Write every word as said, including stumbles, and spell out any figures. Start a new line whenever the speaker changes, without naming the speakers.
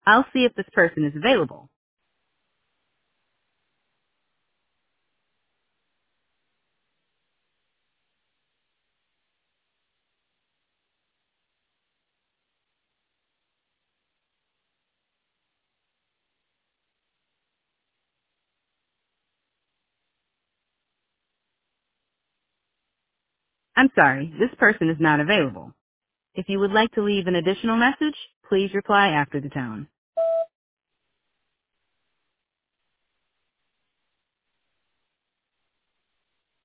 I'll see if this person is available. I'm sorry, this person is not available. If you would like to leave an additional message, please reply after the tone.